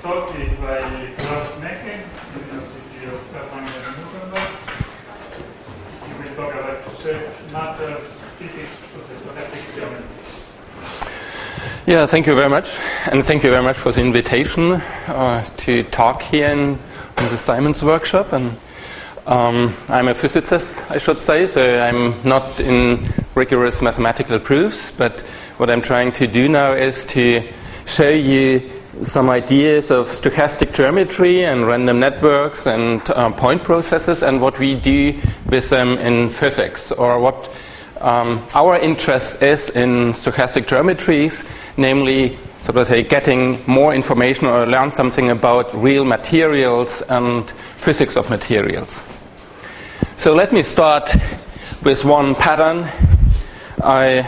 talk is by Klaus Mecke, University of Erlangen-Nuremberg. He will talk about research matters, physics of the stochastic geometry. Yeah, thank you very much, and thank you very much for the invitation to talk here in the Simons workshop. And I'm a physicist, I should say, so I'm not in rigorous mathematical proofs, but what I'm trying to do now is to show you some ideas of stochastic geometry and random networks and point processes and what we do with them in physics, or what our interest is in stochastic geometries, namely, so to say, getting more information or learn something about real materials and physics of materials. So let me start with one pattern. I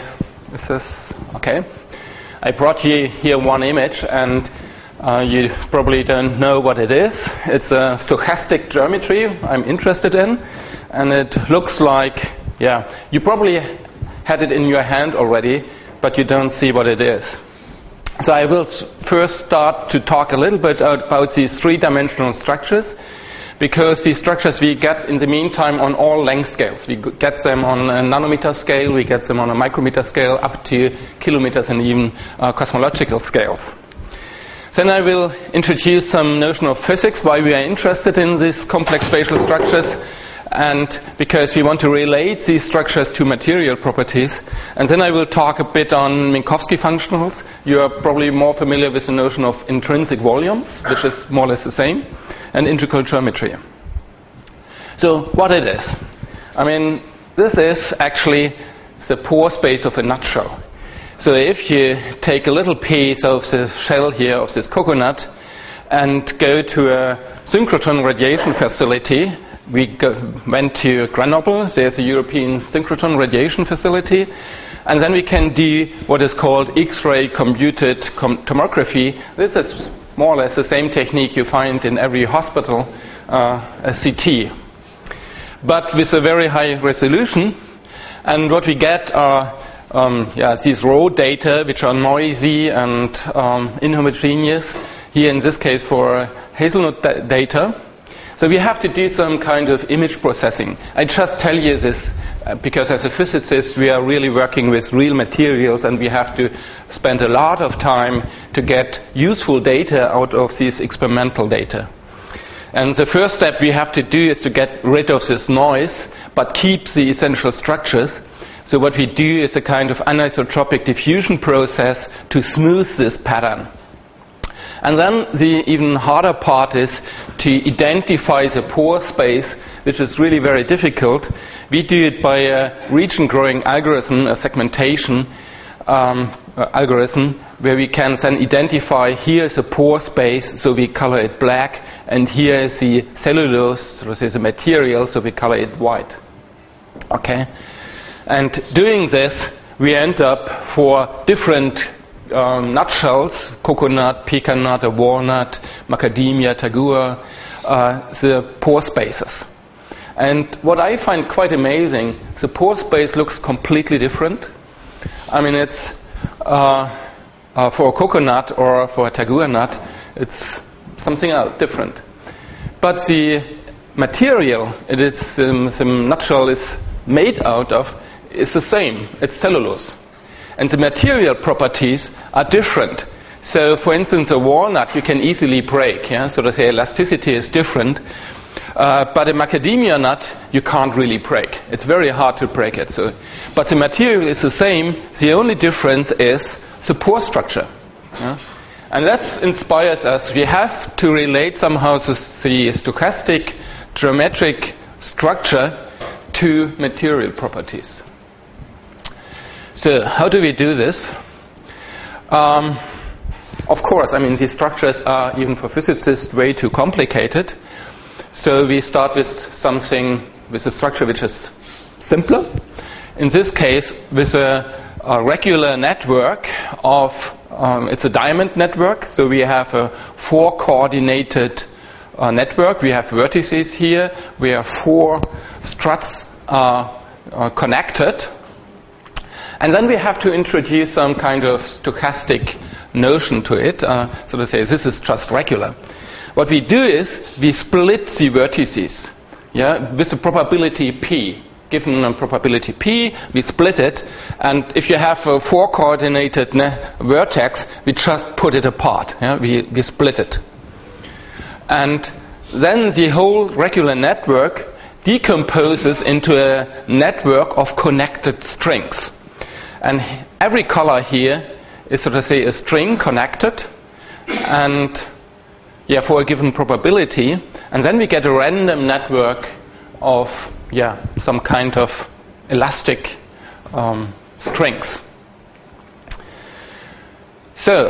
brought you here one image, and you probably don't know what it is. It's a stochastic geometry I'm interested in, and it looks like, you probably had it in your hand already, but you don't see what it is. So I will first start to talk a little bit about these three-dimensional structures, because these structures we get in the meantime on all length scales. We get them on a nanometer scale, we get them on a micrometer scale, up to kilometers and even cosmological scales. Then I will introduce some notion of physics, why we are interested in these complex spatial structures, and because we want to relate these structures to material properties. And then I will talk a bit on Minkowski functionals. You are probably more familiar with the notion of intrinsic volumes, which is more or less the same, and integral geometry. So what it is? I mean, this is actually the pore space of a nutshell. So if you take a little piece of the shell here of this coconut and go to a synchrotron radiation facility, we went to Grenoble, there's a European synchrotron radiation facility, and then we can do what is called X-ray computed tomography. This is more or less the same technique you find in every hospital, a CT, but with a very high resolution. And what we get are these raw data, which are noisy and inhomogeneous, here in this case for hazelnut data. So we have to do some kind of image processing. I just tell you this because as a physicist we are really working with real materials, and we have to spend a lot of time to get useful data out of these experimental data. And the first step we have to do is to get rid of this noise but keep the essential structures. So what we do is a kind of anisotropic diffusion process to smooth this pattern. And then the even harder part is to identify the pore space, which is really very difficult. We do it by a region-growing algorithm, a segmentation algorithm, where we can then identify here is a pore space, so we color it black, and here is the cellulose, so this is a material, so we color it white. Okay? And doing this, we end up for different nutshells, coconut, pecan nut, a walnut, macadamia, tagua, the pore spaces. And what I find quite amazing, the pore space looks completely different. I mean, it's for a coconut or for a tagua nut, it's something else, different. But the material it is, the nutshell is made out of is the same. It's cellulose. And the material properties are different. So, for instance, a walnut you can easily break. So to say elasticity is different. But a macadamia nut you can't really break. It's very hard to break it. But the material is the same. The only difference is the pore structure. And that inspires us. We have to relate somehow the stochastic geometric structure to material properties. So how do we do this? Of course, I mean, these structures are, even for physicists, way too complicated. So we start with something, with a structure which is simpler. In this case, with a regular network of, it's a diamond network. So we have a 4-coordinated network. We have vertices here. We have 4 struts connected. And then we have to introduce some kind of stochastic notion to it. So to say, this is just regular. What we do is we split the vertices, with the probability p. Given a probability p, we split it, and if you have a 4-coordinated vertex, we just put it apart. We split it. And then the whole regular network decomposes into a network of connected strings. And every color here is, so to say, a string connected, and for a given probability, and then we get a random network of some kind of elastic strings. So,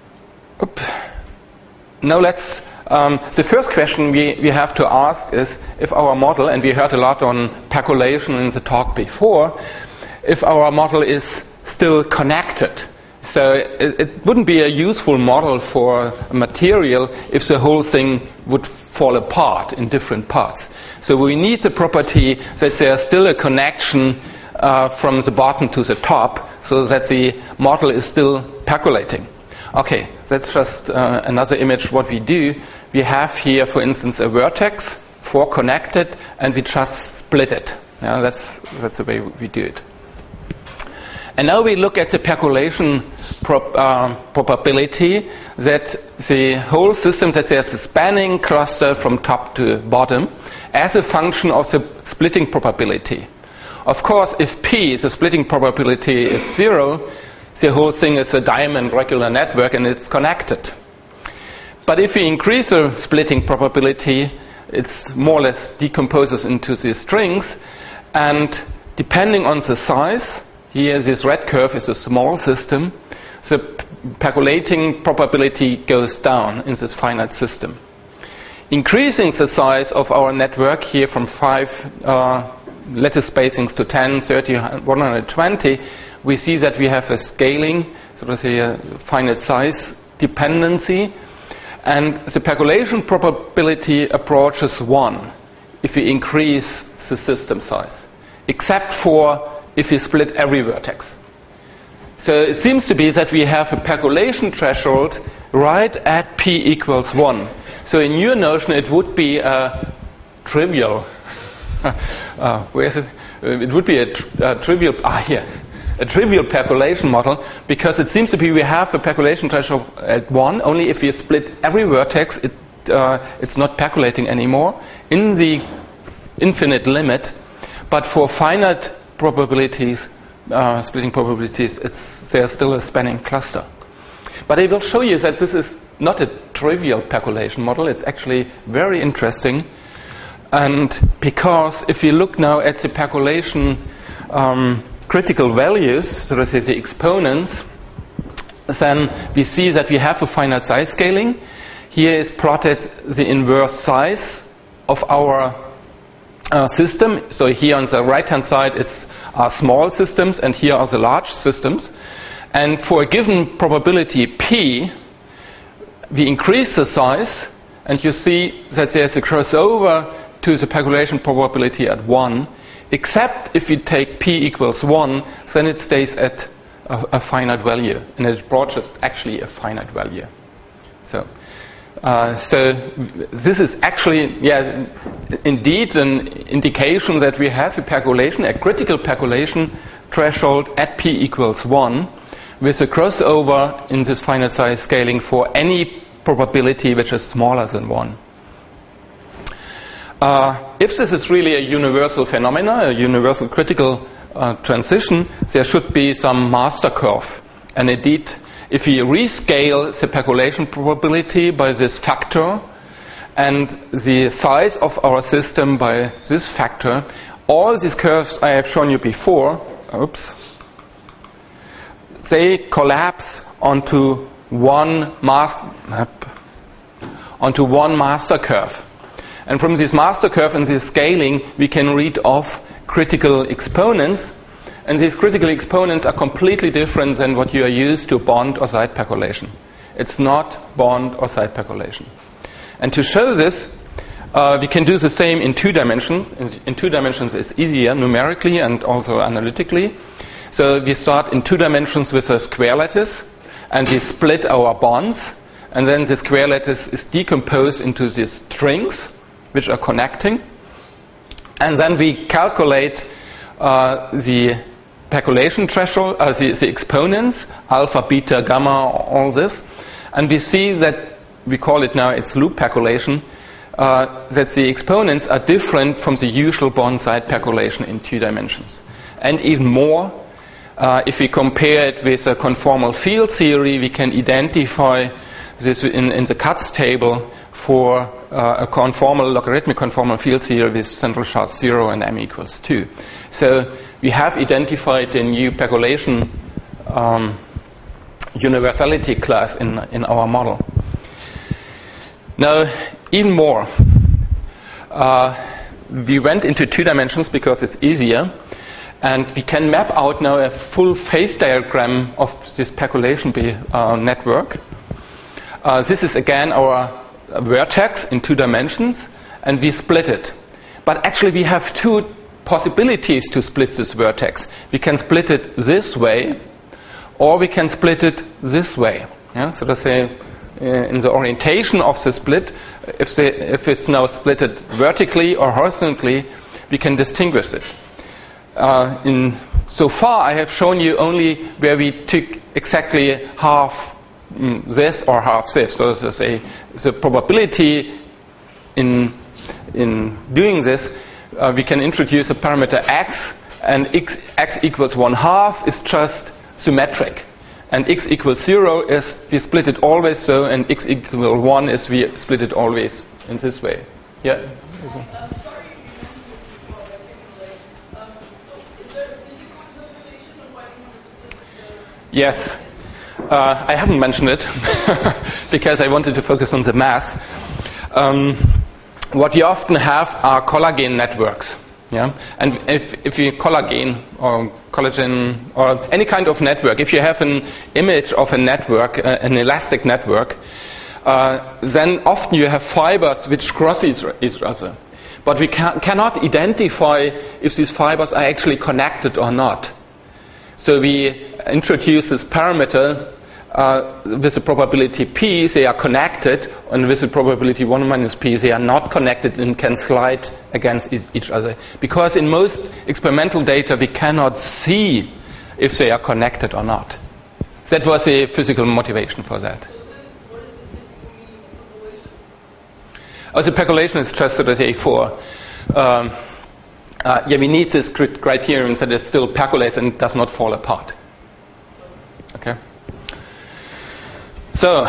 now let's. The first question we have to ask is if our model, and we heard a lot on percolation in the talk before, if our model is still connected. So it wouldn't be a useful model for a material if the whole thing would fall apart in different parts. So we need the property that there's still a connection from the bottom to the top, so that the model is still percolating. Okay, that's just another image. What we do, we have here, for instance, a vertex, 4 connected, and we just split it. That's the way we do it. And now we look at the percolation probability that the whole system, that there's a spanning cluster from top to bottom, as a function of the splitting probability. Of course, if p, the splitting probability, is 0, the whole thing is a diamond regular network and it's connected. But if we increase the splitting probability, it's more or less decomposes into these strings, and depending on the size, here this red curve is a small system, the percolating probability goes down in this finite system. Increasing the size of our network here from 5 lattice spacings to 10, 30, 120, we see that we have a scaling, so to say a finite size dependency, and the percolation probability approaches 1 if we increase the system size, except for if we split every vertex. So it seems to be that we have a percolation threshold right at p equals 1. So in your notion it would be a trivial, where is it? It would be a trivial, a trivial percolation model, because it seems to be we have a percolation threshold at 1, only if we split every vertex it's not percolating anymore in the infinite But for finite probabilities, splitting probabilities, there's still a spanning cluster. But I will show you that this is not a trivial percolation model. It's actually very interesting. And because if you look now at the percolation critical values, so to say the exponents, then we see that we have a finite size scaling. Here is plotted the inverse size of our system. So here on the right hand side it's small systems, and here are the large systems. And for a given probability p, we increase the size, and you see that there's a crossover to the percolation probability at 1, except if we take p equals 1, then it stays at a finite value, and it approaches actually a finite value. So this is actually, indeed an indication that we have a percolation, a critical percolation threshold at p equals 1, with a crossover in this finite size scaling for any probability which is smaller than 1. If this is really a universal phenomena, a universal critical transition, there should be some master curve. And indeed, if we rescale the percolation probability by this factor and the size of our system by this factor, all these curves I have shown you before, they collapse onto one master curve. And from this master curve and this scaling, we can read off critical exponents. And these critical exponents are completely different than what you are used to bond or side percolation. It's not bond or side percolation. And to show this, we can do the same in 2 dimensions. In 2 dimensions it's easier numerically and also analytically. So we start in 2 dimensions with a square lattice, and we split our bonds, and then the square lattice is decomposed into these strings which are connecting, and then we calculate the percolation threshold, the exponents, alpha, beta, gamma, all this, and we see that, we call it now, it's loop percolation, that the exponents are different from the usual bond-side percolation in 2 dimensions. And even more, if we compare it with a conformal field theory, we can identify this in the Katz table for a conformal, logarithmic conformal field theory with central charge 0 and m equals 2. So we have identified a new percolation universality class in our model. Now, even more, we went into 2 dimensions because it's easier, and we can map out now a full phase diagram of this percolation network. This is again our vertex in 2 dimensions, and we split it. But actually we have 2 possibilities to split this vertex. We can split it this way, or we can split it this way. Yeah? So to say, in the orientation of the split, if it's now splitted vertically or horizontally, we can distinguish it. So far, I have shown you only where we took exactly half this or half this. So to say, the probability in doing this, we can introduce a parameter x, and x equals 1/2 is just symmetric. And x equals 0 is we split it always so, and x equals 1 is we split it always in this way. Yeah? Sorry, you mentioned this before, so is there a physical interpretation of why you want to split the... Yes. I haven't mentioned it because I wanted to focus on the math. What we often have are collagen networks. Yeah? And if you collagen or any kind of network, if you have an image of a network, an elastic network, then often you have fibers which cross each other. But we cannot identify if these fibers are actually connected or not. So we introduce this parameter with the probability p, they are connected, and with the probability 1 minus p, they are not connected and can slide against each other. Because in most experimental data, we cannot see if they are connected or not. That was the physical motivation for that. So then, what is the physical meaning of percolation? The percolation is just so to say for, we need this criterion that it still percolates and does not fall apart. Okay. So,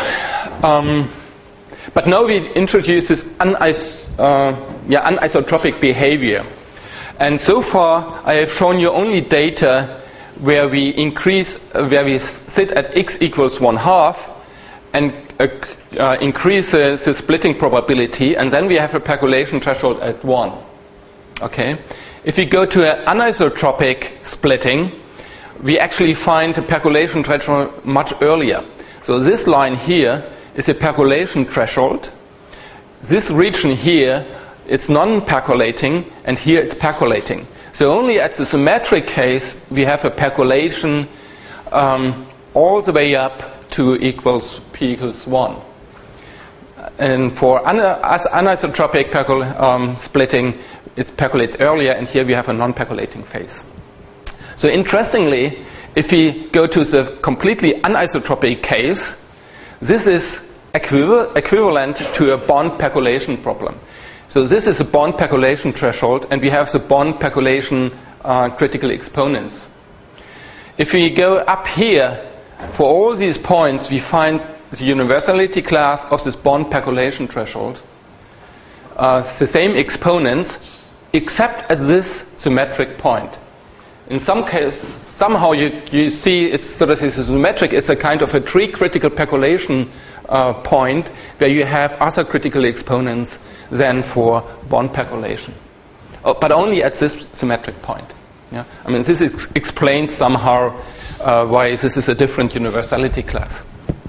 but now we introduce this anisotropic behavior. And so far, I have shown you only data where we sit at x equals 1/2 and increase the splitting probability, and then we have a percolation threshold at 1. Okay. If we go to an anisotropic splitting, we actually find a percolation threshold much earlier. So this line here is a percolation threshold. This region here, it's non-percolating, and here it's percolating. So only at the symmetric case, we have a percolation all the way up to p equals 1. And for anisotropic splitting, it percolates earlier, and here we have a non-percolating phase. So interestingly, if we go to the completely anisotropic case, this is equivalent to a bond percolation problem. So this is a bond percolation threshold, and we have the bond percolation critical exponents. If we go up here, for all these points, we find the universality class of this bond percolation threshold, the same exponents, except at this symmetric point. In some cases, somehow you see it's sort of symmetric. It's a kind of a tree critical percolation point where you have other critical exponents than for bond percolation, but only at this symmetric point. Yeah? I mean, this explains somehow why this is a different universality class.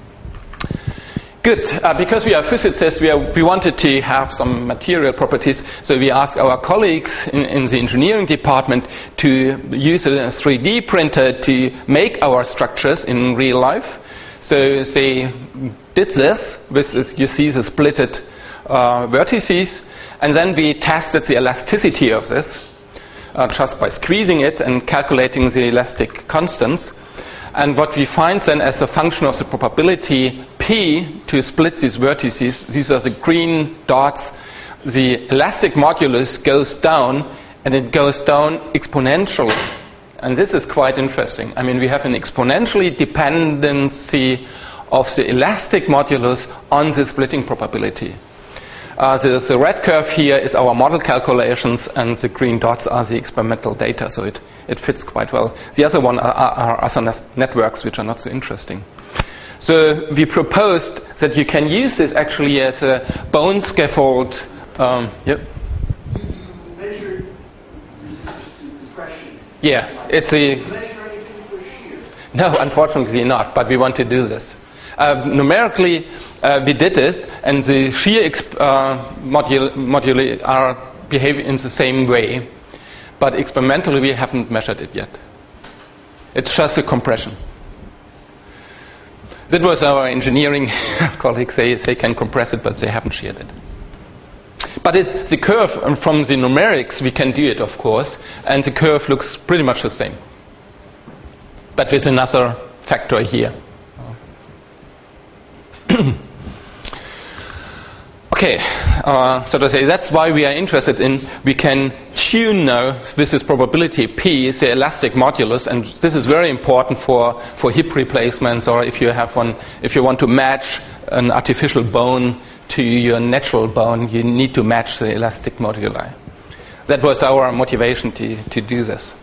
Good, because we are physicists, we wanted to have some material properties, so we asked our colleagues in the engineering department to use a 3D printer to make our structures in real life. So they did this. You see the splitted vertices. And then we tested the elasticity of this just by squeezing it and calculating the elastic constants. And what we find then as a function of the probability P to split these vertices, these are the green dots, the elastic modulus goes down, and it goes down exponentially. And this is quite interesting. I mean, we have an exponentially dependency of the elastic modulus on the splitting probability. The red curve here is our model calculations, and the green dots are the experimental data, so it fits quite well. The other one are other networks which are not so interesting. So we proposed that you can use this actually as a bone scaffold. Yep. You measure resistance to compression. Yeah, it's a. Measure anything for shear? No, unfortunately not, but we want to do this. Numerically, we did it, and the shear moduli are behaving in the same way, but experimentally we haven't measured it yet. It's just a compression. That was our engineering colleagues. They can compress it, but they haven't sheared it. But the curve from the numerics, we can do it, of course, and the curve looks pretty much the same, but with another factor here. Okay, so to say, that's why we are interested in, we can tune now with this probability P, the elastic modulus, and this is very important for hip replacements, or if you want to match an artificial bone to your natural bone, you need to match the elastic moduli. That was our motivation to do this.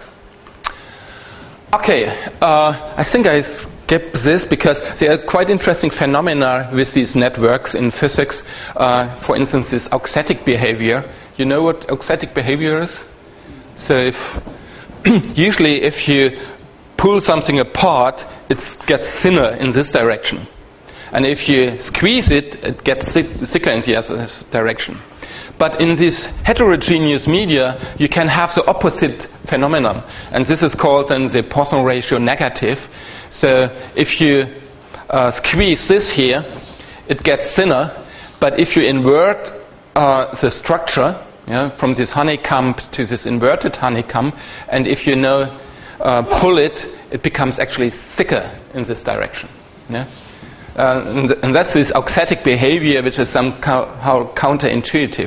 Okay, I think I skip this because there are quite interesting phenomena with these networks in physics. For instance, this auxetic behavior. You know what auxetic behavior is? So usually if you pull something apart, it gets thinner in this direction. And if you squeeze it, it gets thicker in the other direction. But in this heterogeneous media, you can have the opposite phenomenon. And this is called then the Poisson ratio negative. So if you squeeze this here, it gets thinner. But if you invert the structure, from this honeycomb to this inverted honeycomb, and if you pull it, it becomes actually thicker in this direction. Yeah? And that's this auxetic behavior, which is somehow counterintuitive.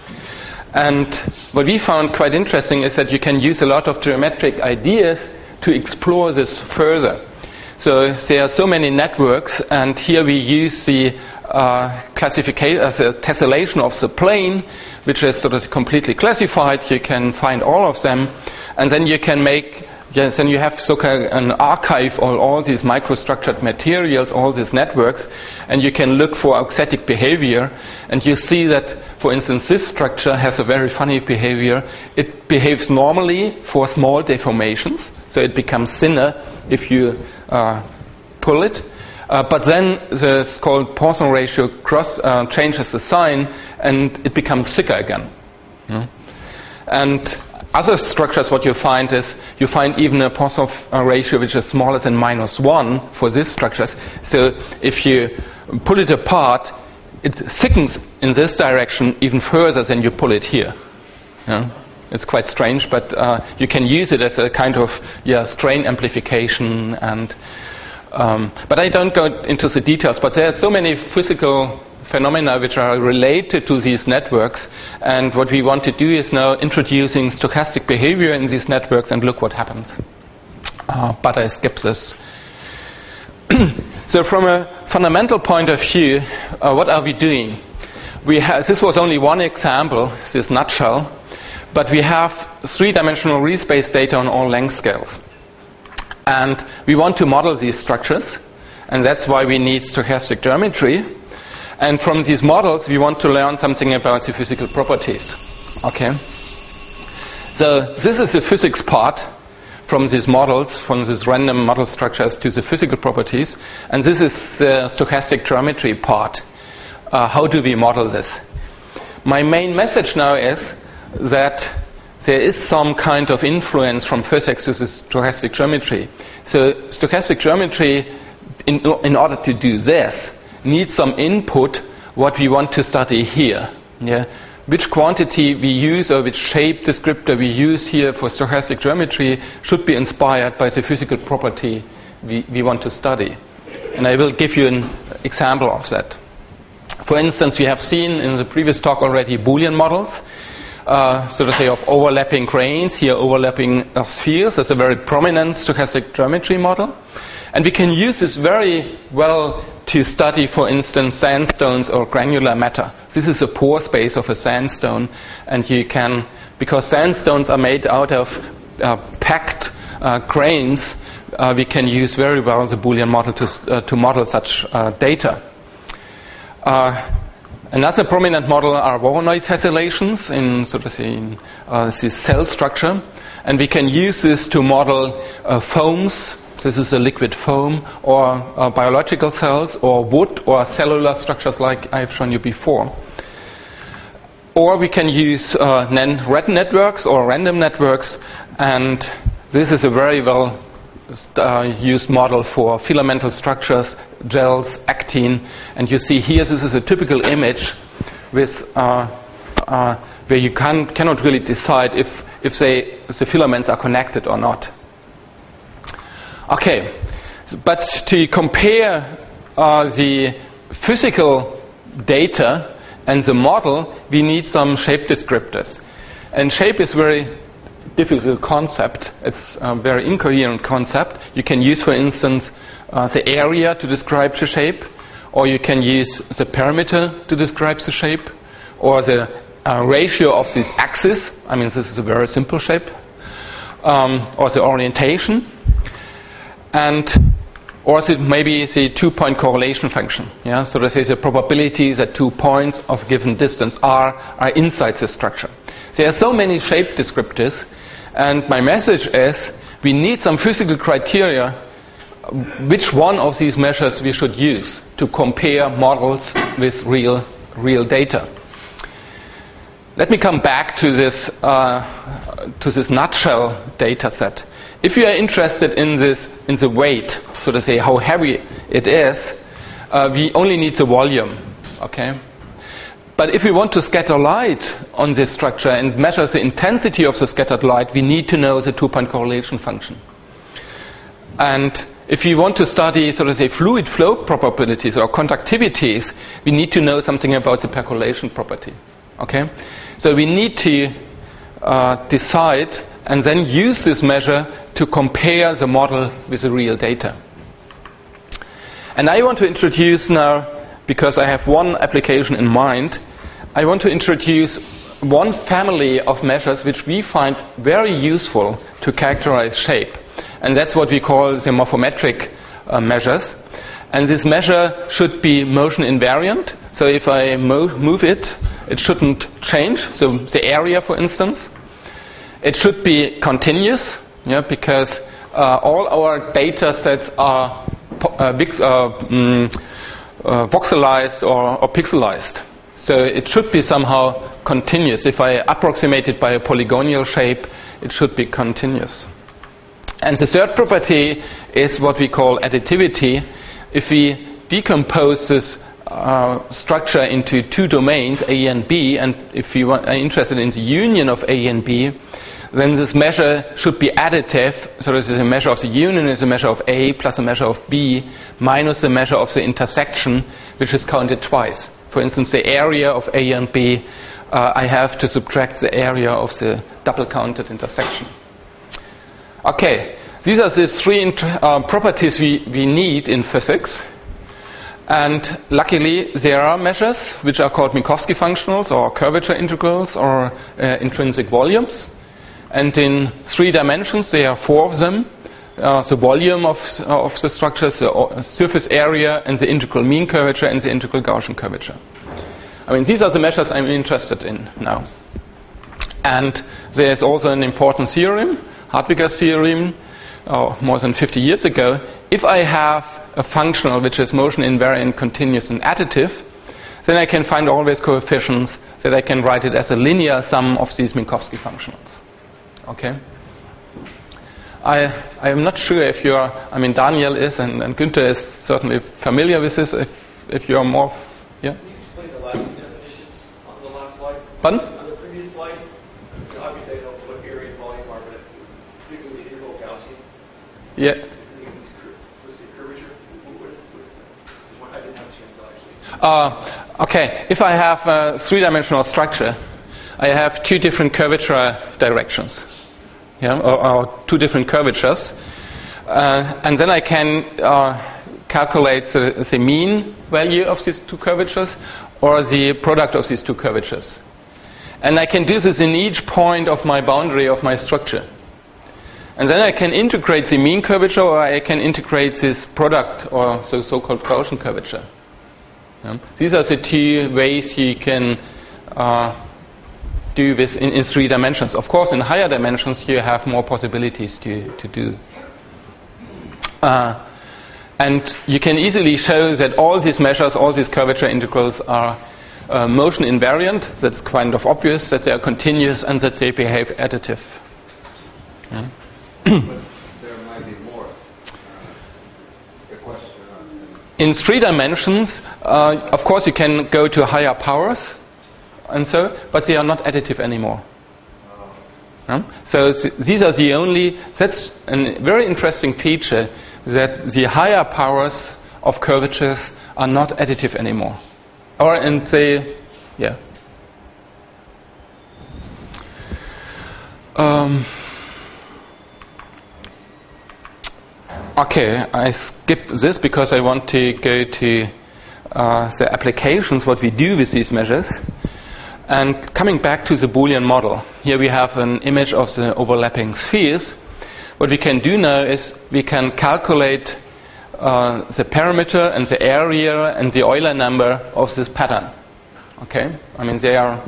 And what we found quite interesting is that you can use a lot of geometric ideas to explore this further. So there are so many networks, and here we use the classification as a tessellation of the plane, which is sort of completely classified. You can find all of them, and then you can then you have an archive of all these microstructured materials, all these networks, and you can look for auxetic behavior, and you see that, for instance, this structure has a very funny behavior. It behaves normally for small deformations, so it becomes thinner if you pull it. But then the called Poisson ratio changes the sign, and it becomes thicker again. And other structures, what you find is you find even a Poisson ratio which is smaller than -1 for these structures. So if you pull it apart, it thickens in this direction even further than you pull it here. It's quite strange, but you can use it as a kind of strain amplification. And but I don't go into the details. But there are so many physical phenomena which are related to these networks, and what we want to do is now introducing stochastic behavior in these networks and look what happens. But I skip this. So from a fundamental point of view, what are we doing? This was only one example, this nutshell, but we have three-dimensional real space data on all length scales. And we want to model these structures, and that's why we need stochastic geometry. And from these models, we want to learn something about the physical properties. Okay? So this is the physics part from these models, from these random model structures to the physical properties. And this is the stochastic geometry part. How do we model this? My main message now is that there is some kind of influence from physics to the stochastic geometry. So stochastic geometry in order to do this, need some input what we want to study here. Yeah? Which quantity we use or which shape descriptor we use here for stochastic geometry should be inspired by the physical property we want to study. And I will give you an example of that. For instance, we have seen in the previous talk already Boolean models, so to say, of overlapping grains, here overlapping spheres. That's a very prominent stochastic geometry model. And we can use this very well to study, for instance, sandstones or granular matter. This is a pore space of a sandstone, and you can, because sandstones are made out of packed grains, we can use very well the Boolean model to model such data. Another prominent model are Voronoi tessellations in, so to say, in this cell structure, and we can use this to model foams. This is a liquid foam, or biological cells, or wood, or cellular structures like I've shown you before. Or we can use red networks or random networks, and this is a very well used model for filamental structures, gels, actin, and you see here this is a typical image with where you cannot really decide if the filaments are connected or not. Okay, but to compare the physical data and the model, we need some shape descriptors. And shape is very difficult concept. It's a very incoherent concept. You can use, for instance, the area to describe the shape, or you can use the perimeter to describe the shape, or the ratio of this axis. I mean, this is a very simple shape, or the orientation. And or maybe the 2-point correlation function. Yeah, so this is the probability that 2 points of a given distance are inside the structure. There are so many shape descriptors, and my message is we need some physical criteria which one of these measures we should use to compare models with real data. Let me come back to this nutshell data set. If you are interested in the weight, so to say how heavy it is, we only need the volume, okay? But if we want to scatter light on this structure and measure the intensity of the scattered light, we need to know the 2-point correlation function. And if we want to study, so to say, fluid flow probabilities or conductivities, we need to know something about the percolation property, okay? So we need to decide and then use this measure to compare the model with the real data. And I want to introduce now, because I have one application in mind, I want to introduce one family of measures which we find very useful to characterize shape. And that's what we call the morphometric measures. And this measure should be motion invariant. So if I move it, it shouldn't change. So the area, for instance. It should be continuous, yeah, because all our data sets are voxelized or pixelized. So it should be somehow continuous. If I approximate it by a polygonal shape, it should be continuous. And the third property is what we call additivity. If we decompose this structure into two domains, A and B, and if we are interested in the union of A and B, then this measure should be additive. So this is a measure of the union is a measure of A plus a measure of B minus the measure of the intersection, which is counted twice. For instance, the area of A and B, I have to subtract the area of the double counted intersection. Okay, these are the three properties we need in physics. And luckily, there are measures which are called Minkowski functionals or curvature integrals or intrinsic volumes. And in 3 dimensions, there are 4 of them. The volume of the structure, the surface area, and the integral mean curvature, and the integral Gaussian curvature. I mean, these are the measures I'm interested in now. And there's also an important theorem, Hartwig's theorem, more than 50 years ago. If I have a functional which is motion invariant, continuous, and additive, then I can find always coefficients that I can write it as a linear sum of these Minkowski functionals. Okay? I am not sure if you're, Daniel is, and Günther is certainly familiar with this, if you're more, yeah? Can you explain the last definitions on the last slide? Pardon? On the previous slide, obviously I know what area and volume are, but particularly the integral Gaussian. Yeah. What's the curvature? What is that? I didn't have a chance to actually. Okay, if I have a three-dimensional structure, I have two different curvature directions, yeah, or two different curvatures, and then I can calculate the mean value of these two curvatures or the product of these two curvatures. And I can do this in each point of my boundary of my structure. And then I can integrate the mean curvature, or I can integrate this product, or the so-called Gaussian curvature. Yeah. These are the two ways you can do this in three dimensions. Of course, in higher dimensions, you have more possibilities to do. And you can easily show that all these measures, all these curvature integrals are motion invariant. That's kind of obvious, that they are continuous and that they behave additive. Yeah. But there might be more. A question. In three dimensions, of course, you can go to higher powers, and so, but they are not additive anymore. So these are the only. That's a very interesting feature, that the higher powers of curvatures are not additive anymore, and they, yeah. Okay, I skip this because I want to go to the applications, what we do with these measures. And coming back to the Boolean model, here we have an image of the overlapping spheres. What we can do now is we can calculate the parameter and the area and the Euler number of this pattern. Okay, they are.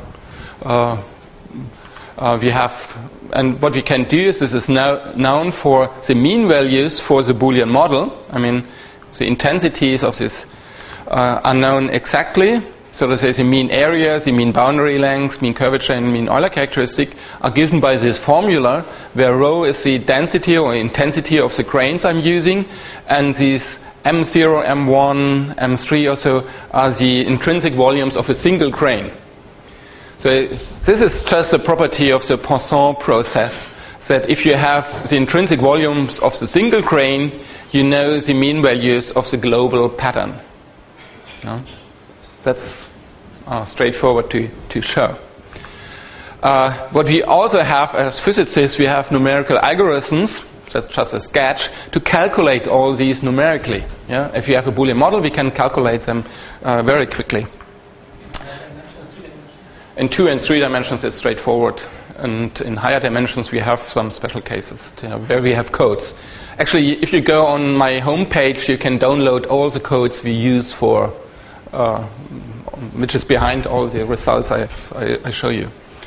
We have, and what we can do is this is now known for the mean values for the Boolean model. The intensities of this are known exactly. So to say, the mean area, the mean boundary length, mean curvature, and mean Euler characteristic are given by this formula, where rho is the density or intensity of the grains I'm using, and these M0, M1, M3 or so are the intrinsic volumes of a single grain. So this is just a property of the Poisson process, that if you have the intrinsic volumes of the single grain, you know the mean values of the global pattern. No? That's straightforward to show. What we also have as physicists, we have numerical algorithms, that's just a sketch, to calculate all these numerically. Yeah? If you have a Boolean model, we can calculate them very quickly. In 2 and 3 dimensions, it's straightforward. And in higher dimensions, we have some special cases where we have codes. Actually, if you go on my homepage, you can download all the codes we use for, which is behind all the results I show you.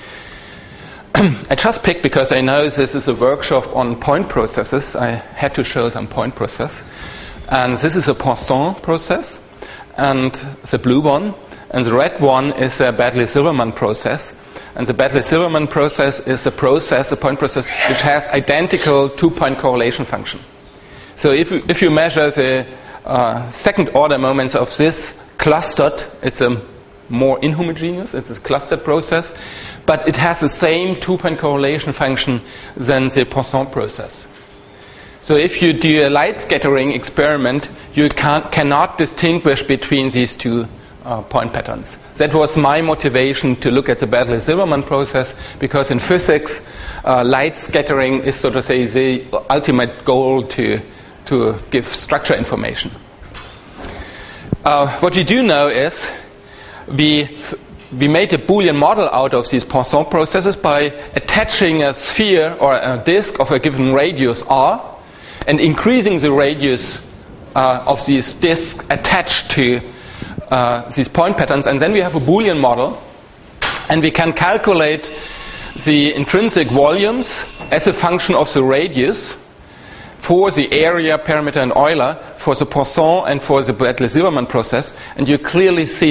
I just picked, because I know this is a workshop on point processes, I had to show some point process. And this is a Poisson process, and the blue one. And the red one is a Baddeley-Silverman process. And the Baddeley-Silverman process is a point process, which has identical two-point correlation function. So if you measure the second order moments of this clustered, it's a more inhomogeneous, it's a clustered process, but it has the same two-point correlation function than the Poisson process. So if you do a light scattering experiment, you cannot distinguish between these two point patterns. That was my motivation to look at the Baddeley-Silverman process, because in physics, light scattering is, so to say, the ultimate goal to give structure information. What we do now is we made a Boolean model out of these Poisson processes by attaching a sphere or a disk of a given radius r and increasing the radius of these disks attached to these point patterns, and then we have a Boolean model, and we can calculate the intrinsic volumes as a function of the radius for the area, parameter, and Euler for the Poisson and for the Baddeley-Silverman process, and you clearly see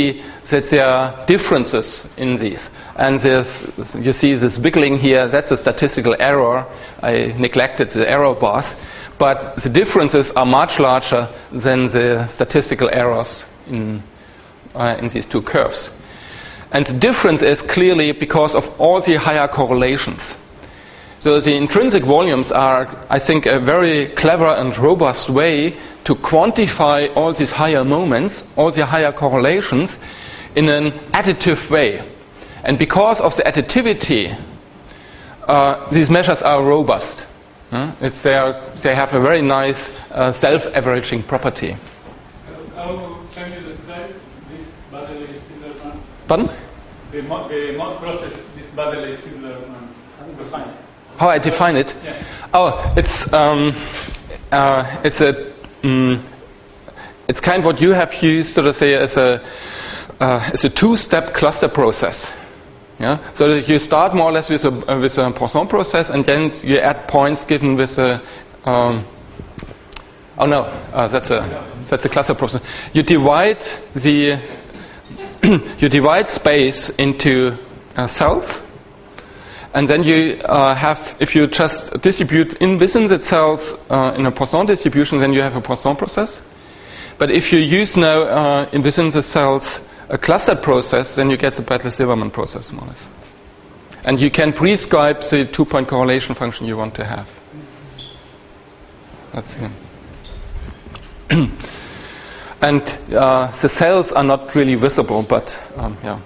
that there are differences in these. And you see this wiggling here, that's a statistical error. I neglected the error bars. But the differences are much larger than the statistical errors in these two curves. And the difference is clearly because of all the higher correlations. So the intrinsic volumes are, I think, a very clever and robust way to quantify all these higher moments, all the higher correlations, in an additive way. And because of the additivity, these measures are robust. They have a very nice self-averaging property. How can you describe this Baddeley-Sidlerman? Pardon? The mod process, this Baddeley-Sidlerman. Define. How I define it? Yeah. Oh, it's kind of what you have used, so to say, as a two-step cluster process. Yeah. So that you start more or less with a Poisson process, and then you add points given with a. That's a cluster process. You divide space into cells. And then you have, if you just distribute within the cells in a Poisson distribution, then you have a Poisson process. But if you use now within the cells a clustered process, then you get the Bradley-Silverman process, more or less. And you can prescribe the two-point correlation function you want to have. That's it. And the cells are not really visible, but yeah.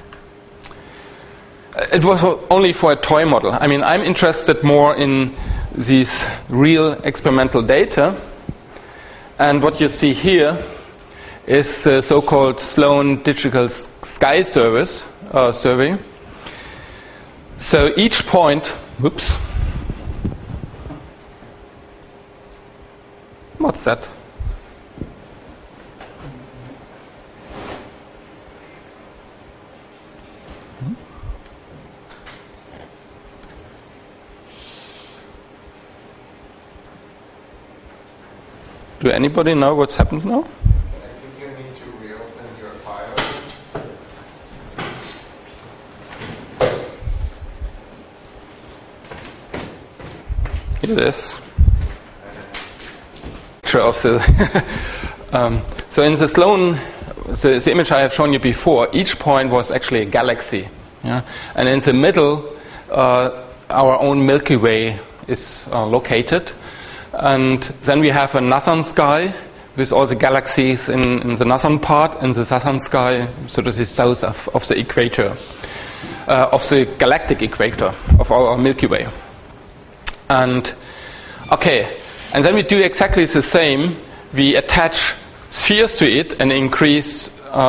It was only for a toy model. I mean, I'm interested more in these real experimental data. And what you see here is the so-called Sloan Digital Sky Survey. So each point, whoops. What's that? Do anybody know what's happened now? I think you need to reopen your file. Here it is. Picture of the. So in the Sloan, the image I have shown you before, each point was actually a galaxy. Yeah? And in the middle, our own Milky Way is located. And then we have a northern sky with all the galaxies in the northern part, and the southern sky, so to say, south of the equator, of the galactic equator of our Milky Way. And then we do exactly the same. We attach spheres to it and increase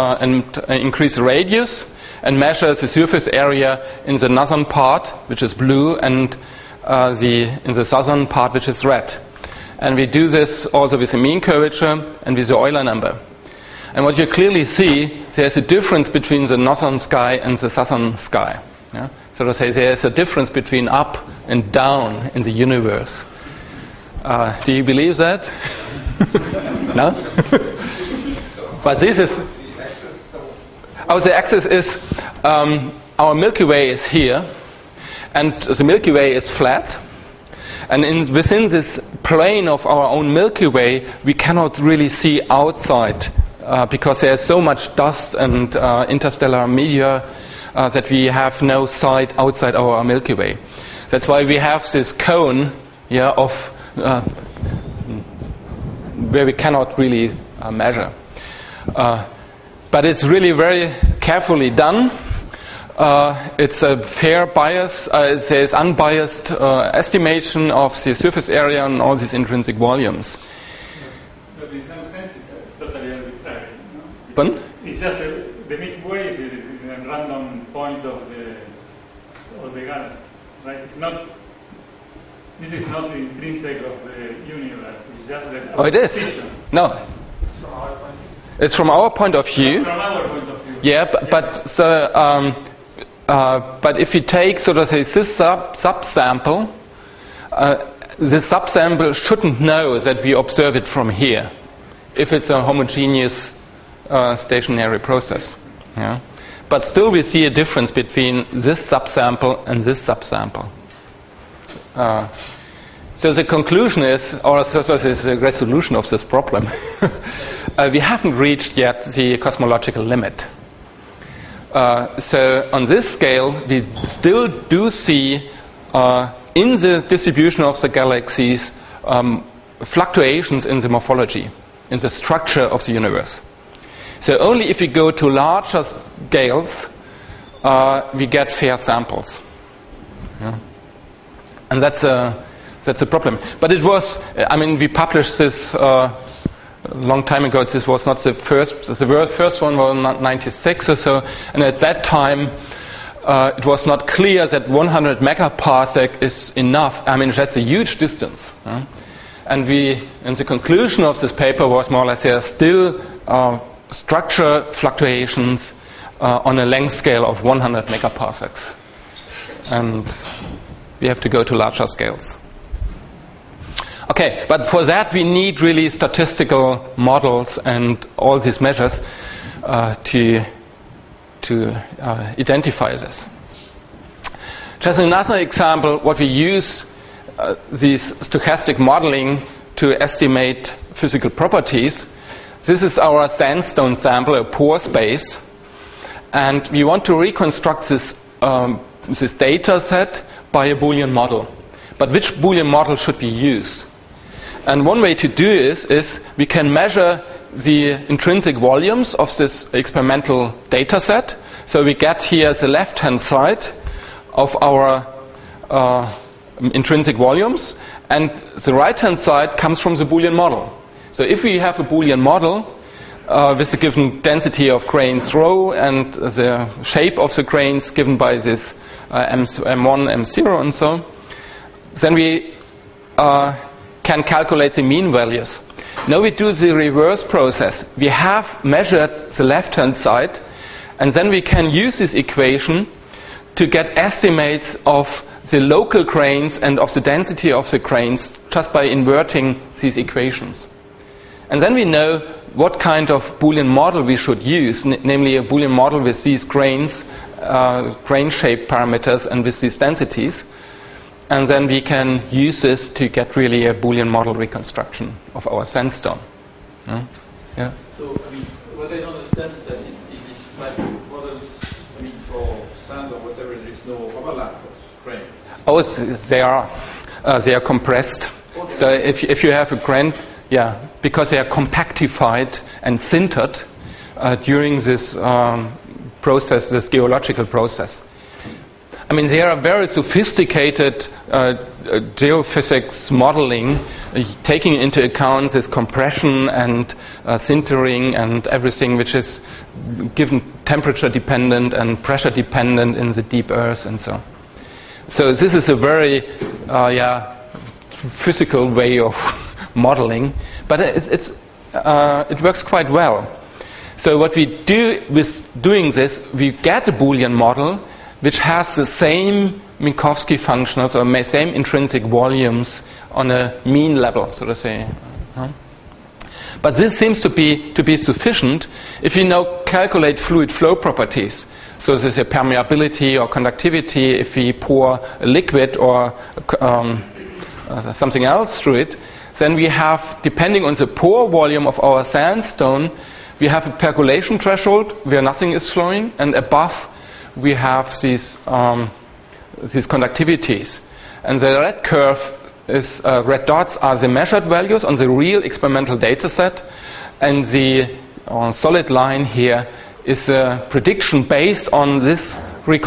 radius and measure the surface area in the northern part, which is blue, and in the southern part, which is red. And we do this also with the mean curvature and with the Euler number. And what you clearly see, there's a difference between the northern sky and the southern sky. Yeah? So to say, there's a difference between up and down in the universe. Do you believe that? No? But this is... the axis is... our Milky Way is here, and the Milky Way is flat. And within this plane of our own Milky Way, we cannot really see outside because there's so much dust and interstellar media that we have no sight outside our Milky Way. That's why we have this cone of where we cannot really measure. But it's really very carefully done. It's a fair bias. There's unbiased estimation of the surface area and all these intrinsic volumes. But in some sense, it's totally arbitrary. No? Pardon? It's just the Milky Way is a random point of the galaxy, right? It's not. This is not the intrinsic of the universe. It's just the. Oh, it is. Position. No. It's from our point of view. From our point of view. Yeah, but if you take, so to say, this subsample, this subsample shouldn't know that we observe it from here, if it's a homogeneous stationary process. Yeah? But still we see a difference between this subsample and this subsample. So the conclusion is, or so is the resolution of this problem, we haven't reached yet the cosmological limit. So on this scale, we still do see in the distribution of the galaxies fluctuations in the morphology, in the structure of the universe. So only if we go to larger scales, we get fair samples. Yeah. And that's a problem. But it was, we published this a long time ago. This was not the first. The first one was 96 or so. And at that time, it was not clear that 100 megaparsec is enough. That's a huge distance. And the conclusion of this paper was more or less there are still structure fluctuations on a length scale of 100 megaparsecs. And we have to go to larger scales. Okay, but for that we need really statistical models and all these measures to identify this. Just another example, what we use this stochastic modeling to estimate physical properties. This is our sandstone sample, a pore space, and we want to reconstruct this data set by a Boolean model. But which Boolean model should we use? And one way to do this is we can measure the intrinsic volumes of this experimental data set. So we get here the left-hand side of our intrinsic volumes, and the right-hand side comes from the Boolean model. So if we have a Boolean model with a given density of grains rho and the shape of the grains given by this M1, M0 and so, then we can calculate the mean values. Now we do the reverse process. We have measured the left-hand side, and then we can use this equation to get estimates of the local grains and of the density of the grains just by inverting these equations. And then we know what kind of Boolean model we should use, namely a Boolean model with these grains, grain shape parameters and with these densities. And then we can use this to get really a Boolean model reconstruction of our sandstone. Yeah? So, what I don't understand is that in this type of models, for sand or whatever, there is no overlap of grains. Oh, they are compressed. Okay. So if you have a grain, because they are compactified and sintered during this process, this geological process. They are very sophisticated geophysics modeling, taking into account this compression and sintering and everything which is given temperature dependent and pressure dependent in the deep earth and so. So this is a very physical way of modeling, but it works quite well. So what we do with doing this, we get a Boolean model which has the same Minkowski functionals or same intrinsic volumes on a mean level, so to say. But this seems to be sufficient if you now calculate fluid flow properties. So there's a permeability or conductivity if we pour a liquid or something else through it. Then we have, depending on the pore volume of our sandstone, we have a percolation threshold where nothing is flowing, and above we have these conductivities. And the red curve is red dots are the measured values on the real experimental data set, and the solid line here is a prediction based on this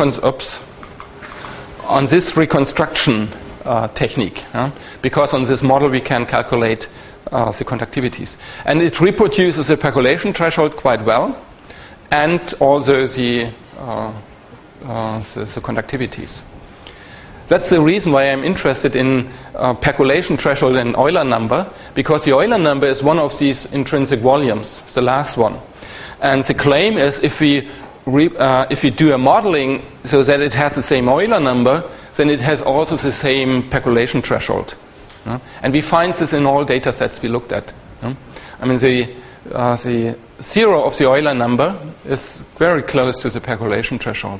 reconstruction technique, because on this model we can calculate the conductivities, and it reproduces the percolation threshold quite well, and also the conductivities. That's the reason why I'm interested in percolation threshold and Euler number, because the Euler number is one of these intrinsic volumes, the last one. And the claim is if we do a modeling so that it has the same Euler number, then it has also the same percolation threshold. And we find this in all data sets we looked at. The zero of the Euler number is very close to the percolation threshold.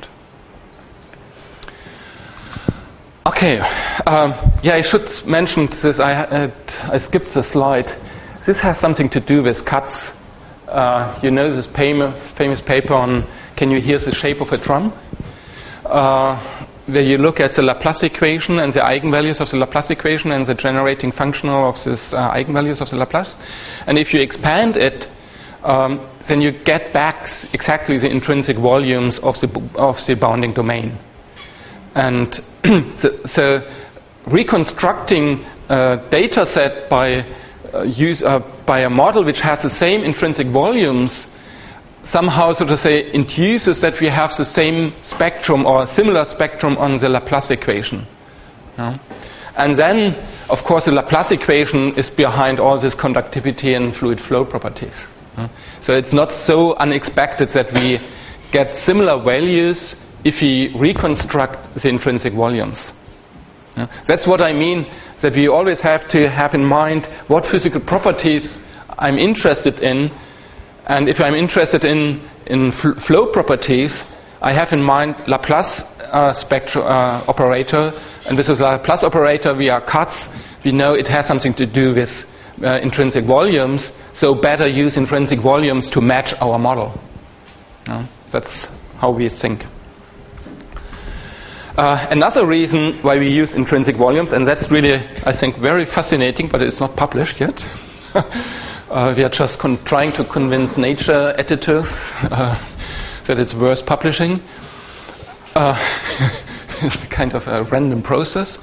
Okay, I should mention this. I skipped the slide. This has something to do with cuts. You know this famous paper on "Can you hear the shape of a drum?" Where you look at the Laplace equation and the eigenvalues of the Laplace equation and the generating functional of this eigenvalues of the Laplace. And if you expand it, then you get back exactly the intrinsic volumes of the bounding domain. And so reconstructing a data set by a model which has the same intrinsic volumes somehow, so to say, induces that we have the same spectrum or similar spectrum on the Laplace equation. And then, of course, the Laplace equation is behind all this conductivity and fluid flow properties. So it's not so unexpected that we get similar values if we reconstruct the intrinsic volumes. That's what I mean, that we always have to have in mind what physical properties I'm interested in. And if I'm interested in flow properties, I have in mind Laplace operator. And with this Laplace operator, we are cuts. We know it has something to do with intrinsic volumes. So better use intrinsic volumes to match our model. That's how we think. Another reason why we use intrinsic volumes, and that's really, I think, very fascinating, but it's not published yet. We are just trying to convince Nature editors that it's worth publishing. It's kind of a random process.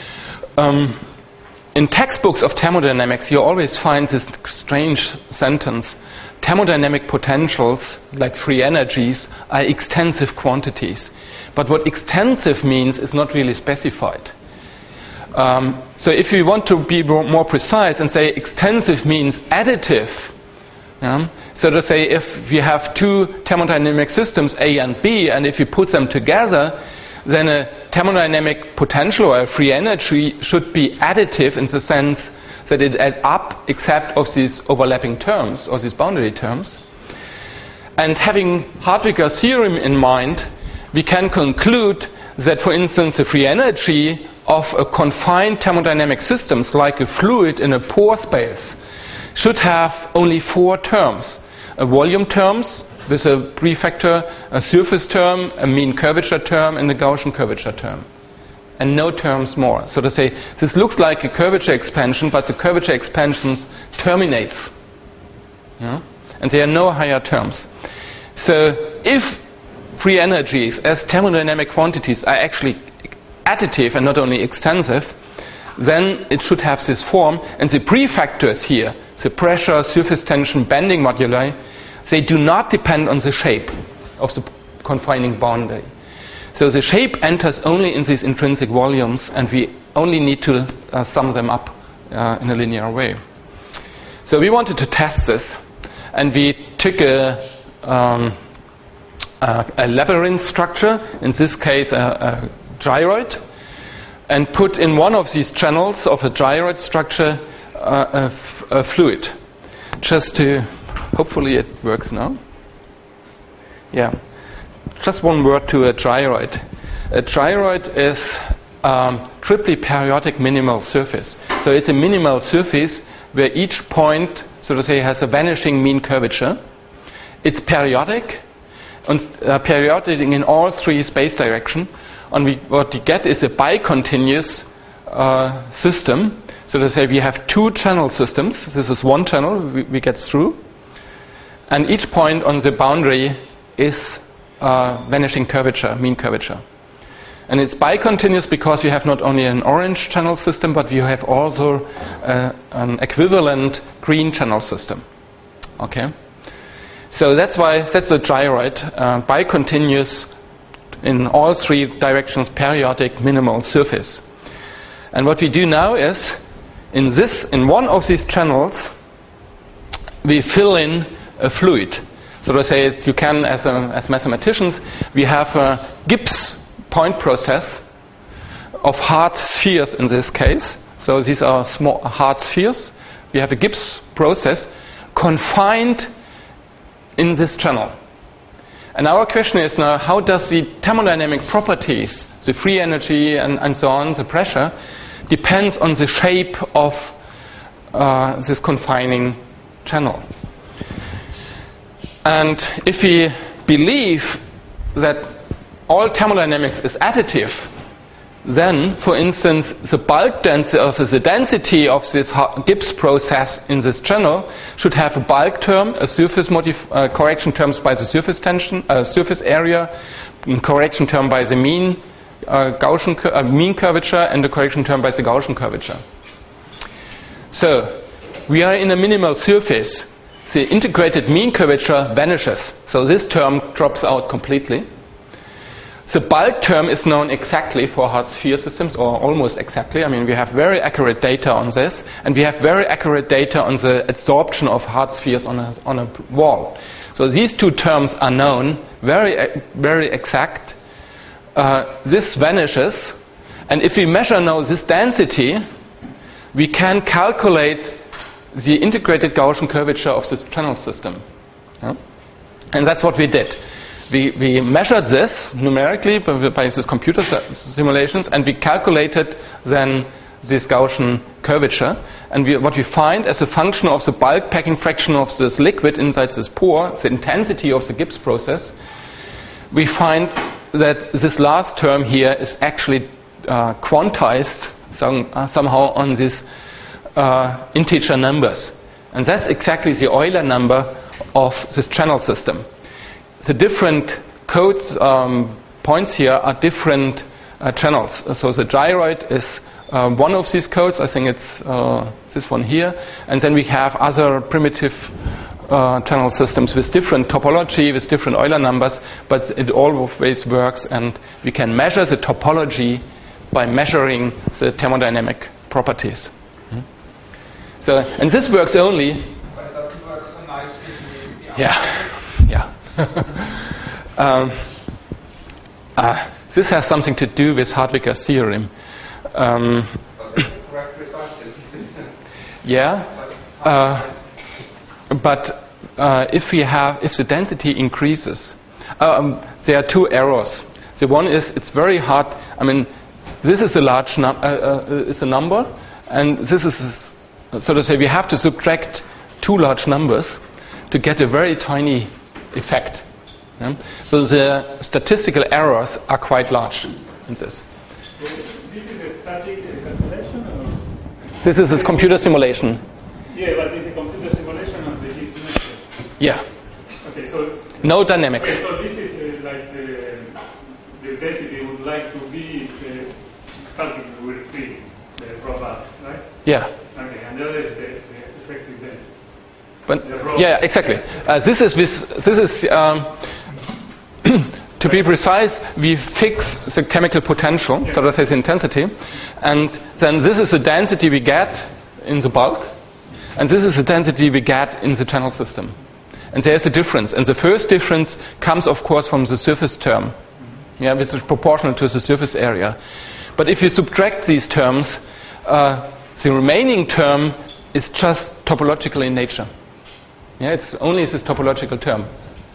In textbooks of thermodynamics, you always find this strange sentence: thermodynamic potentials, like free energies, are extensive quantities. But what extensive means is not really specified. So if you want to be more precise and say extensive means additive, so to say if we have two thermodynamic systems, A and B, and if you put them together, then a thermodynamic potential or a free energy should be additive in the sense that it adds up except of these overlapping terms or these boundary terms. And having Hartwiger's theorem in mind, we can conclude that, for instance, the free energy of a confined thermodynamic systems, like a fluid in a pore space, should have only four terms: a volume terms with a prefactor, a surface term, a mean curvature term, and a Gaussian curvature term, and no terms more. So to say, this looks like a curvature expansion, but the curvature expansions terminates, and there are no higher terms. So if free energies as thermodynamic quantities are actually additive and not only extensive, then it should have this form. And the prefactors here, the pressure, surface tension, bending moduli, they do not depend on the shape of the confining boundary. So the shape enters only in these intrinsic volumes, and we only need to sum them up in a linear way. So we wanted to test this, and we took a labyrinth structure, in this case a gyroid, and put in one of these channels of a gyroid structure a fluid. Just to, hopefully it works now. Yeah. Just one word to a gyroid. A gyroid is triply periodic minimal surface. So it's a minimal surface where each point, so to say, has a vanishing mean curvature. It's periodic, and periodic in all three space directions. And what we get is a bicontinuous system. So to say, we have two channel systems. This is one channel we get through. And each point on the boundary is vanishing curvature, mean curvature. And it's bicontinuous because we have not only an orange channel system, but we have also an equivalent green channel system. Okay? So that's why that's a gyroid, bicontinuous in all three directions, periodic minimal surface. And what we do now is, in one of these channels, we fill in a fluid. So to say, you can, as mathematicians, we have a Gibbs point process of hard spheres in this case. So these are small hard spheres. We have a Gibbs process confined in this channel. And our question is now, how does the thermodynamic properties, the free energy and so on, the pressure, depends on the shape of this confining channel. And if we believe that all thermodynamics is additive, then, for instance, the bulk density, or the density of this Gibbs process in this channel should have a bulk term, a surface correction terms by the surface tension, surface area, correction term by the mean Gaussian mean curvature, and the correction term by the Gaussian curvature. So, we are in a minimal surface. The integrated mean curvature vanishes. So this term drops out completely. The bulk term is known exactly for hard sphere systems, or almost exactly. I mean, we have very accurate data on this, and we have very accurate data on the adsorption of hard spheres on a wall. So these two terms are known, very exact. This vanishes, and if we measure now this density, we can calculate the integrated Gaussian curvature of this channel system. Yeah? And that's what we did. We measured this numerically by these computer simulations, and we calculated then this Gaussian curvature. And what we find as a function of the bulk packing fraction of this liquid inside this pore, the intensity of the Gibbs process, we find that this last term here is actually quantized somehow on these integer numbers. And that's exactly the Euler number of this channel system. The different codes points here are different channels. So the gyroid is one of these codes. I think it's this one here. And then we have other primitive channel systems with different topology, with different Euler numbers, but it always works, and we can measure the topology by measuring the thermodynamic properties. So, and this works only. But it doesn't work so nicely with the other. Yeah. This has something to do with Hartwiger's theorem. But that's the correct result, isn't it? Yeah, but if the density increases, there are two errors. The one is it's very hard. I mean, this is a large is a number, and this is, so to say, we have to subtract two large numbers to get a very tiny effect. Yeah? So the statistical errors are quite large in this. This is a static calculation? Or? This is a computer simulation. Yeah, but it's a computer simulation of the Gibbs method. Yeah. Okay, so No dynamics. Okay, so this is like the density would like to be calculated with free the profile, right? Yeah. Okay, and the other is the effective density. But yeah, exactly. This is to be precise, we fix the chemical potential, so that is intensity, and then this is the density we get in the bulk, and this is the density we get in the channel system. And there's a difference. And the first difference comes, of course, from the surface term, which is proportional to the surface area. But if you subtract these terms, the remaining term is just topological in nature. Yeah, it's only this topological term.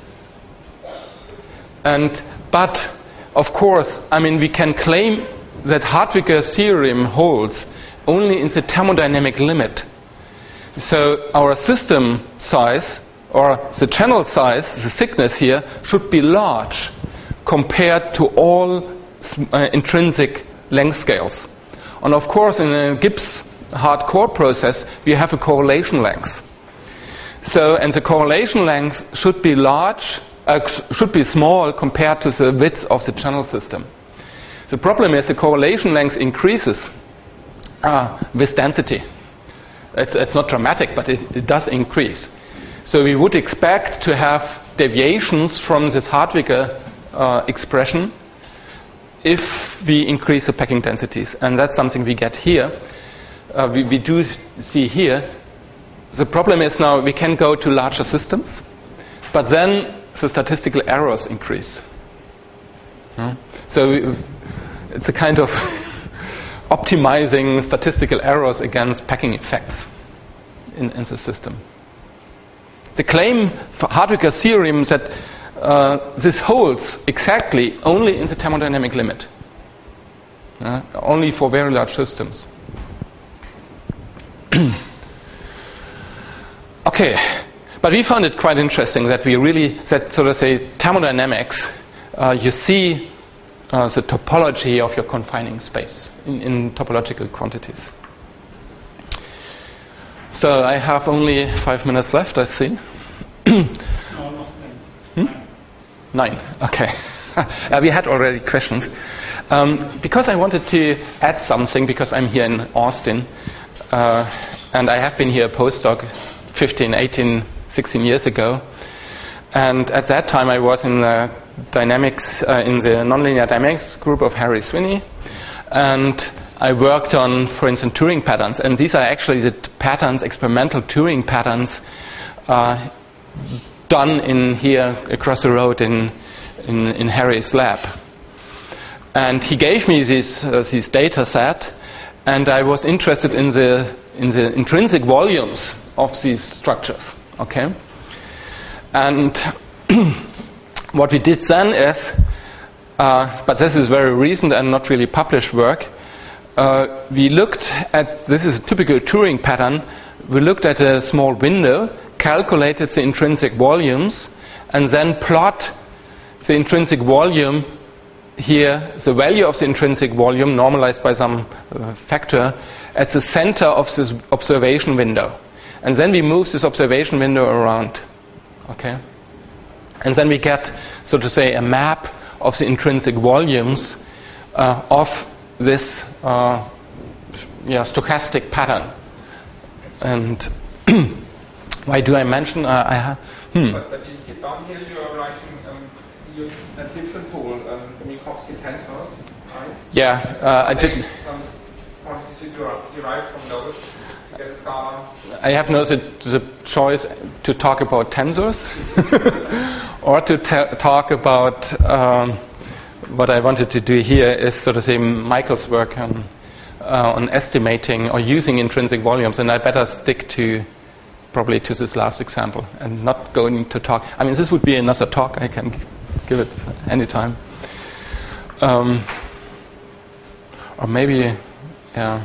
But of course, I mean, we can claim that Hartwiger's theorem holds only in the thermodynamic limit. So our system size, or the channel size, the thickness here, should be large compared to all intrinsic length scales. And of course, in a Gibbs hard core process, we have a correlation length. So, and the correlation length should be large, should be small compared to the width of the channel system. The problem is the correlation length increases with density. It's not dramatic, but it does increase. So we would expect to have deviations from this Hartwiger expression if we increase the packing densities. And that's something we get here. We do see here. The problem is now we can go to larger systems, but then the statistical errors increase. So it's a kind of optimizing statistical errors against packing effects in the system. the claim for Hartwig's theorem that this holds exactly only in the thermodynamic limit, only for very large systems. Okay, but we found it quite interesting that so to say, thermodynamics, you see the topology of your confining space in topological quantities. So I have only 5 minutes left, I see. Almost 9. 9, okay. We had already questions. Because I wanted to add something, because I'm here in Austin, and I have been here a postdoc 15, 18, 16 years ago. And at that time I was in the dynamics, in the nonlinear dynamics group of Harry Sweeney. And I worked on, for instance, Turing patterns. And these are actually the patterns, experimental Turing patterns, done in here across the road in Harry's lab. And he gave me this data set, and I was interested in the intrinsic volumes of these structures. Okay, and what we did then is, but this is very recent and not really published work. We looked at, this is a typical Turing pattern. We looked at a small window, calculated the intrinsic volumes, and then plot the intrinsic volume here, the value of the intrinsic volume normalized by some factor at the center of this observation window. And then we move this observation window around. Okay? And then we get, so to say, a map of the intrinsic volumes of this stochastic pattern. And why do I mention But down here you are writing use a different tool, Minkowski tensors, right? Yeah, I did. Some quantities you derive from those. You get a scalar. I have now the choice to talk about tensors or to talk about what I wanted to do here is, so to say, Michael's work on estimating or using intrinsic volumes, and I better stick probably to this last example and not going to talk. I mean, this would be another talk. I can give it any time. Or maybe, yeah.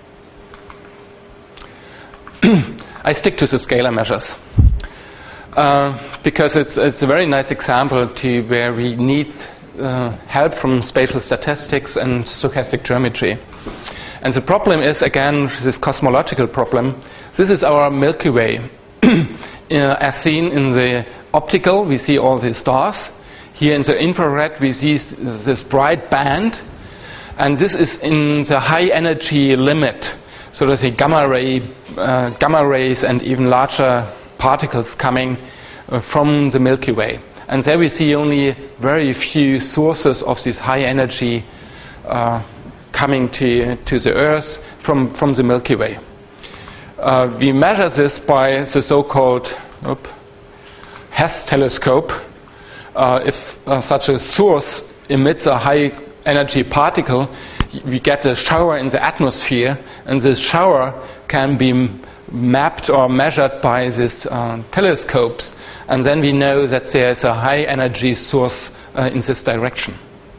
I stick to the scalar measures because it's a very nice example to where we need help from spatial statistics and stochastic geometry. And the problem is, again, this cosmological problem. This is our Milky Way. As seen in the optical, we see all the stars. Here in the infrared, we see this bright band. And this is in the high energy limit. So there's a gamma rays and even larger particles coming from the Milky Way. And there we see only very few sources of this high energy coming to the Earth from the Milky Way. We measure this by the so-called Hess telescope. If such a source emits a high energy particle, we get a shower in the atmosphere, and this shower can be mapped or measured by these telescopes, and then we know that there is a high energy source in this direction.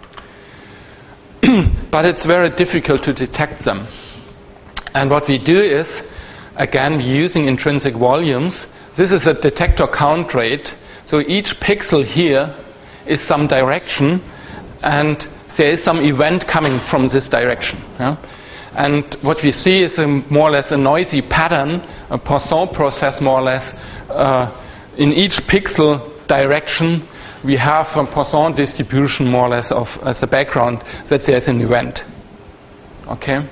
But it's very difficult to detect them. And what we do is, again, using intrinsic volumes. This is a detector count rate. So each pixel here is some direction, and there is some event coming from this direction. Yeah? And what we see is more or less a noisy pattern, a Poisson process more or less. In each pixel direction, we have a Poisson distribution more or less as a background that there is an event. Okay?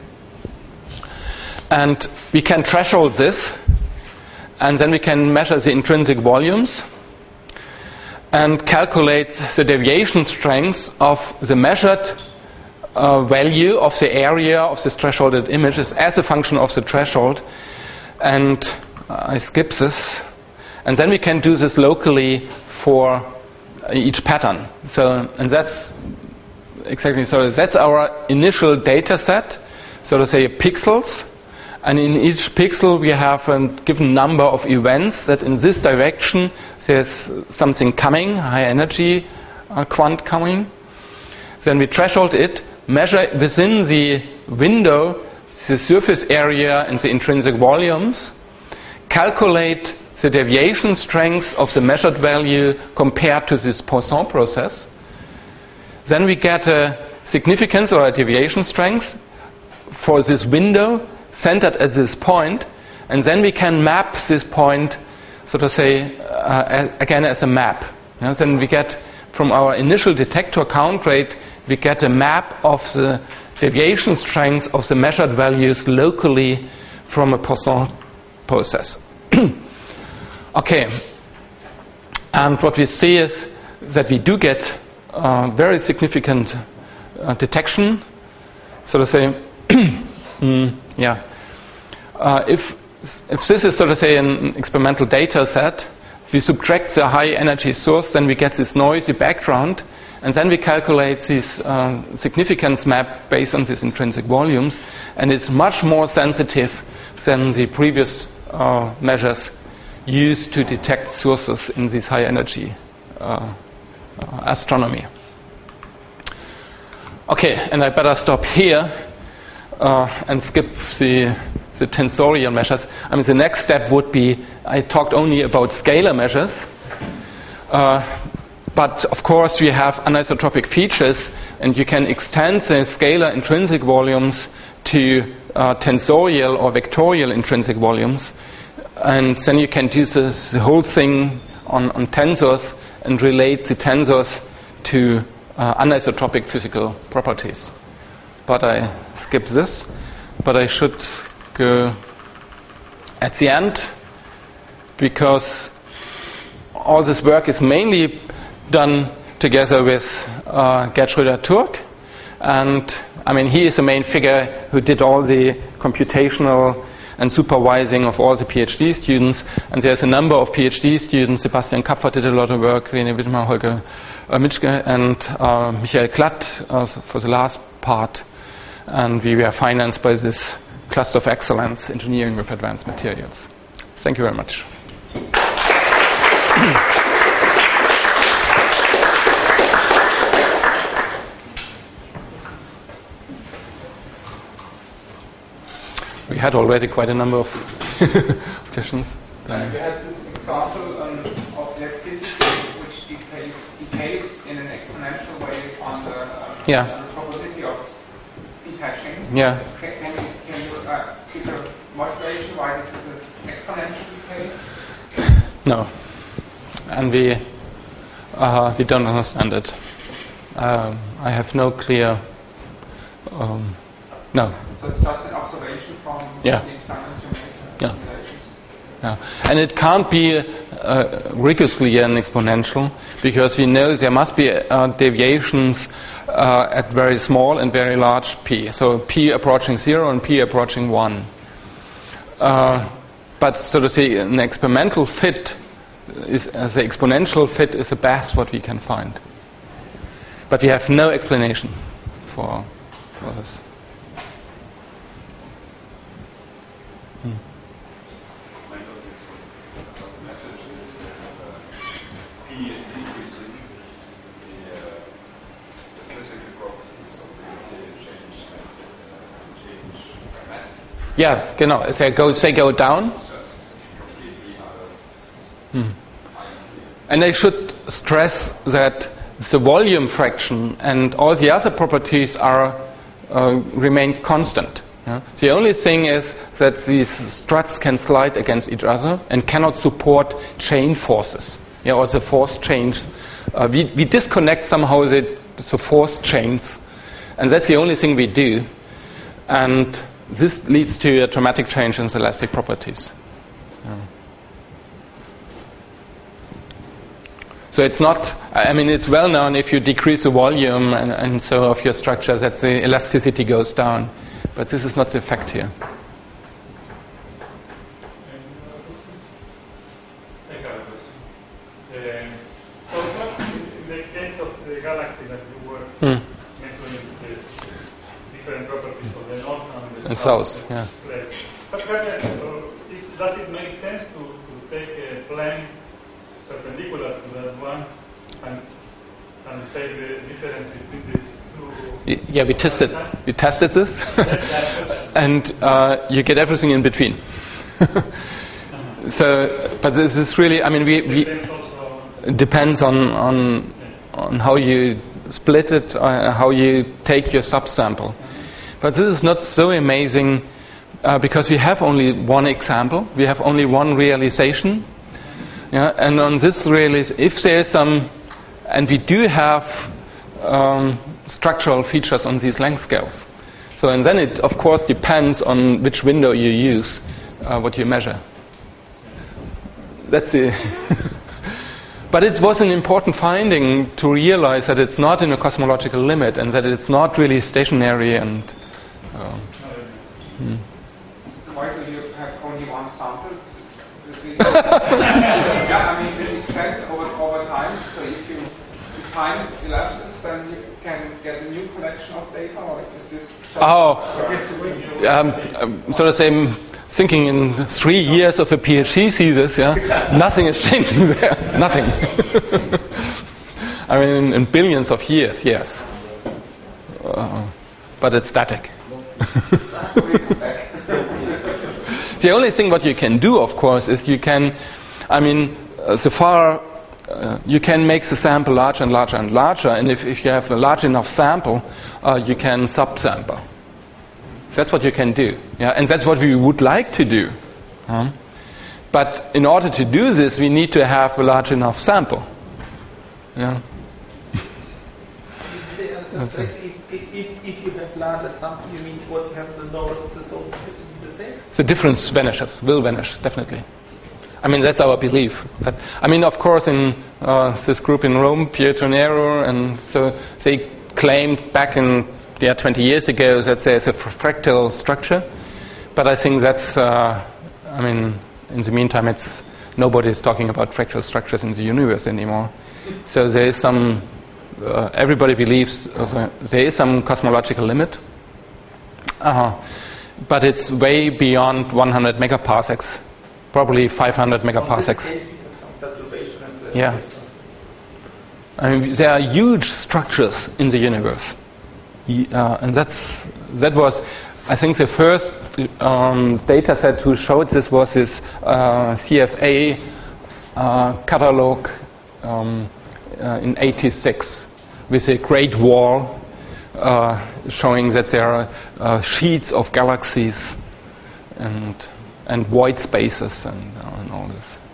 And we can threshold this, and then we can measure the intrinsic volumes and calculate the deviation strength of the measured value of the area of this thresholded images as a function of the threshold. And I skip this. And then we can do this locally for each pattern. And that's exactly, so that's our initial data set, so to say pixels. And in each pixel we have a given number of events that in this direction there's something coming, high energy quant coming. Then we threshold it, measure within the window the surface area and the intrinsic volumes, calculate the deviation strength of the measured value compared to this Poisson process. Then we get a significance or a deviation strength for this window centered at this point, and then we can map this point, so to say, again as a map. Then we get from our initial detector count rate, we get a map of the deviation strength of the measured values locally from a Poisson process. Okay, and what we see is that we do get very significant detection, so to say. If this is, so to say, an experimental data set, if we subtract the high energy source, then we get this noisy background, and then we calculate this significance map based on these intrinsic volumes, and it's much more sensitive than the previous measures used to detect sources in this high energy astronomy. Okay, and I better stop here and skip the tensorial measures. I mean, the next step would be, I talked only about scalar measures, but of course we have anisotropic features, and you can extend the scalar intrinsic volumes to tensorial or vectorial intrinsic volumes, and then you can do the whole thing on tensors and relate the tensors to anisotropic physical properties. But I skip this, but I should go at the end, because all this work is mainly done together with Gerd Schröder-Turk, and I mean, he is the main figure who did all the computational and supervising of all the PhD students, and there's a number of PhD students. Sebastian Kapfer did a lot of work, René Wittmer, Holger Mitschke, and Michael Klatt for the last part, and we were financed by this Cluster of Excellence, Engineering with Advanced Materials. Thank you very much. We had already quite a number of questions. You had this example of elasticity, which decays in an exponential way on the probability of detaching. Yeah. Can you give a motivation why this is an exponential decay? No, and we don't understand it. I have no clear. No. So it's just an observation from the experiments you make, simulations. Yeah, and it can't be rigorously an exponential, because we know there must be deviations at very small and very large p. So p approaching 0 and p approaching 1. But so to say, an experimental fit is, as the exponential fit is the best what we can find. But we have no explanation for this. Yeah, genau. They go down. And I should stress that the volume fraction and all the other properties remain constant. Yeah? The only thing is that these struts can slide against each other and cannot support chain forces. Yeah, or the force change. We disconnect somehow the force chains, and that's the only thing we do. And this leads to a dramatic change in the elastic properties. Yeah. So it's not, I mean, it's well known if you decrease the volume and so of your structure that the elasticity goes down. But this is not the effect here. So in the case of the galaxy that you were mentioning, the different properties of the north and the south, yeah. place, how Yeah, we tested this, and you get everything in between. So, but this is really, I mean, it depends on how you split it, how you take your subsample. But this is not so amazing because we have only one example, we have only one realization. Yeah, and on this if there is some, and we do have structural features on these length scales. So, and then it of course depends on which window you use, what you measure. That's the. But it was an important finding to realize that it's not in a cosmological limit and that it's not really stationary and. So why do you have only one sample? Yeah, I mean this extends over time. So if time elapses, then you can get a new collection of data, or is this? So to say. Thinking in 3 years of a PhD thesis, nothing is changing there. Nothing. I mean, in billions of years, yes. But it's static. The only thing what you can do, of course, is you can, you can make the sample larger and larger and larger, and if you have a large enough sample, you can subsample. That's what you can do, and that's what we would like to do. But in order to do this, we need to have a large enough sample. Yeah. If you have larger sample, you mean what you have the lowers of the zone is the same? The difference will vanish, definitely. I mean, that's our belief. But, I mean, of course, in this group in Rome, Pietro Nero, and so they claimed back in 20 years ago that there's a fractal structure, but I think that's, in the meantime, nobody is talking about fractal structures in the universe anymore. So there is some, everybody believes there is some cosmological limit, but it's way beyond 100 megaparsecs, probably 500 megaparsecs. Yeah. I mean, there are huge structures in the universe. And that was, I think, the first data set who showed this was this CFA catalog in '86 with a great wall showing that there are sheets of galaxies and void spaces and all this.